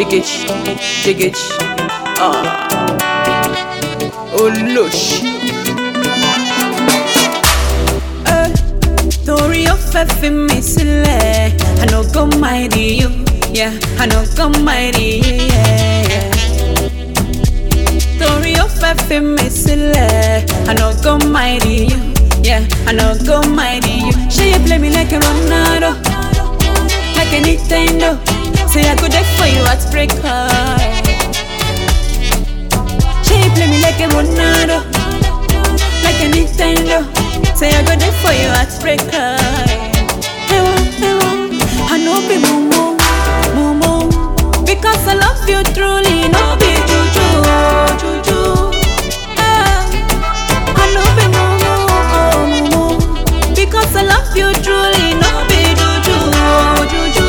Chickage, chickage, oh lush. Story of fe me sile, I no go mighty you, yeah, I no go mighty you, yeah. Story of fe me sile, I no go mighty you, yeah, I no go mighty you. She play me like a Ronaldo, like a Nintendo. Say I go there for you at breaker. She play me like a Ronaldo, like a Nintendo. Say I go there for you at breaker. I know be mumu, mumu, because I love you truly. No be juju, juju. I know be mumu, mumu, because I love you truly. No be juju, juju.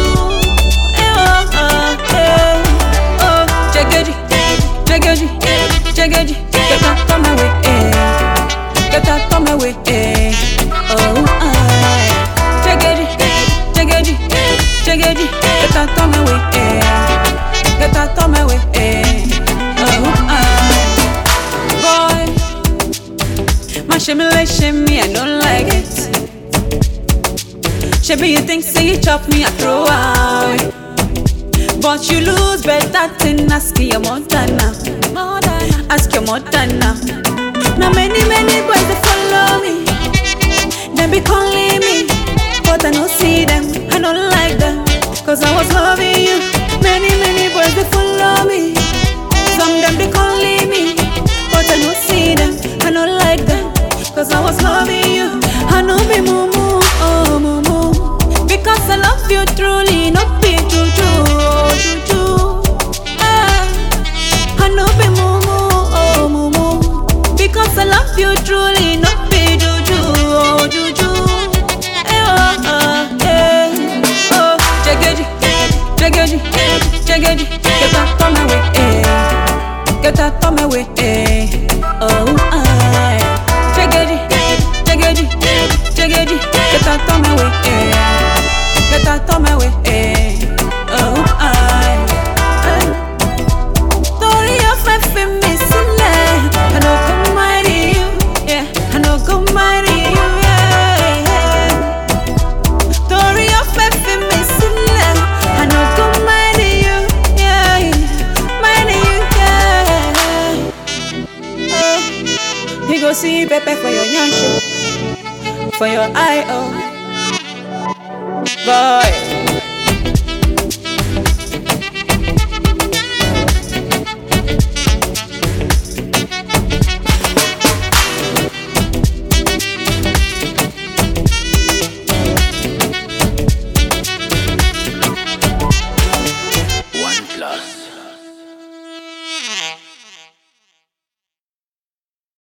Jagaji, jagaji, get out of my way, get out of my way, oh jagaji, jagaji, jagaji, get out of my way, get out of my way, oh boy, my shimmy, I don't like it. Shabby, you think say you chop me, I throw away. But you lose better than ask your mother now. Ask your mother now. Now many boys they follow me. They be calling me, but I don't see them. I don't like them, cause I was loving you. Many boys they follow me. Some them they calling me, but I don't see them. I don't like them, cause I was loving you. I know be mumu, oh mumu, because I love you truly, not be juju. I know be mumu, oh mumu, because I love you truly, not be juju, oh juju. Oh, jagaji, jagaji, jagaji, get out of my way, get out of my way, oh jagaji, jagaji, jagaji, get out of my way, get out of my way, oh story of my family, I know go mighty you, yeah, I know go mighty you, yeah. Story of my family, I know go mighty you, yeah, mighty you, yeah. You go see Pepe for your nyansho, for your eye, oh boy.